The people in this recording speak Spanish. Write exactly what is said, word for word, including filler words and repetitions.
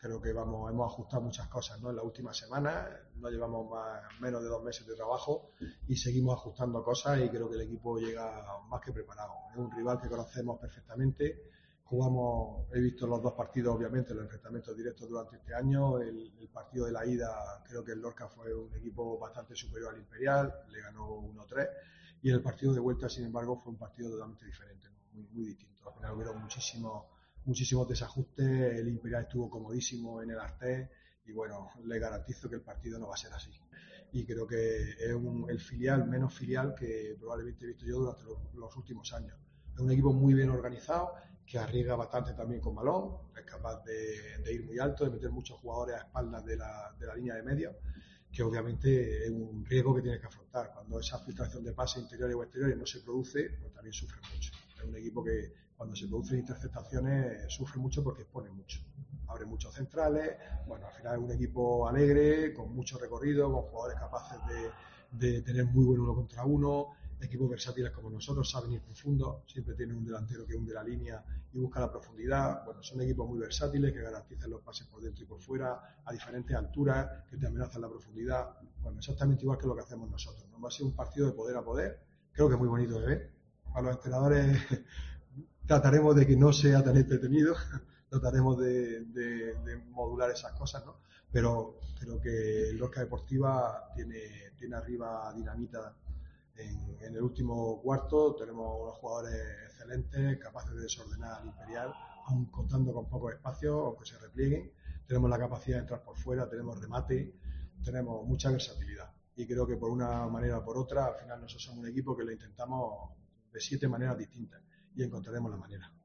Creo que vamos, hemos ajustado muchas cosas, ¿no? En las últimas semanas, no llevamos más, menos de dos meses de trabajo y seguimos ajustando cosas y creo que el equipo llega más que preparado. Es un rival que conocemos perfectamente. Jugamos, he visto los dos partidos, obviamente, los enfrentamientos directos durante este año. El, el partido de la ida, creo que el Lorca fue un equipo bastante superior al Imperial, le ganó uno tres. Y el partido de vuelta, sin embargo, fue un partido totalmente diferente, ¿no? muy, muy distinto. Al final hubieron muchísimos muchísimos desajustes, el Imperial estuvo comodísimo en el Artés y bueno, le garantizo que el partido no va a ser así. Y creo que es un, el filial menos filial que probablemente he visto yo durante los, los últimos años. Es un equipo muy bien organizado, que arriesga bastante también con balón, es capaz de, de ir muy alto, de meter muchos jugadores a espaldas de la, de la línea de medio, que obviamente es un riesgo que tienes que afrontar. Cuando esa filtración de pases interiores o exteriores no se produce, pues también sufre mucho. Es un equipo que cuando se producen interceptaciones sufre mucho porque expone mucho. Abre muchos centrales, bueno, al final es un equipo alegre, con mucho recorrido, con jugadores capaces de, de tener muy buen uno contra uno, equipos versátiles como nosotros, saben ir profundo, siempre tienen un delantero que hunde la línea y busca la profundidad. Bueno, son equipos muy versátiles que garantizan los pases por dentro y por fuera a diferentes alturas, que te amenazan la profundidad. Bueno, exactamente igual que lo que hacemos nosotros, ¿no? Va a ser un partido de poder a poder, creo que es muy bonito de ver. Para los entrenadores trataremos de que no sea tan entretenido, trataremos de, de, de modular esas cosas, ¿no? Pero creo que Lorca Deportiva tiene, tiene arriba dinamita en, en el último cuarto. Tenemos unos jugadores excelentes, capaces de desordenar al Imperial, aun contando con pocos espacios, aunque se replieguen. Tenemos la capacidad de entrar por fuera, tenemos remate, tenemos mucha versatilidad. Y creo que por una manera o por otra, al final nosotros somos un equipo que lo intentamos de siete maneras distintas y encontraremos la manera.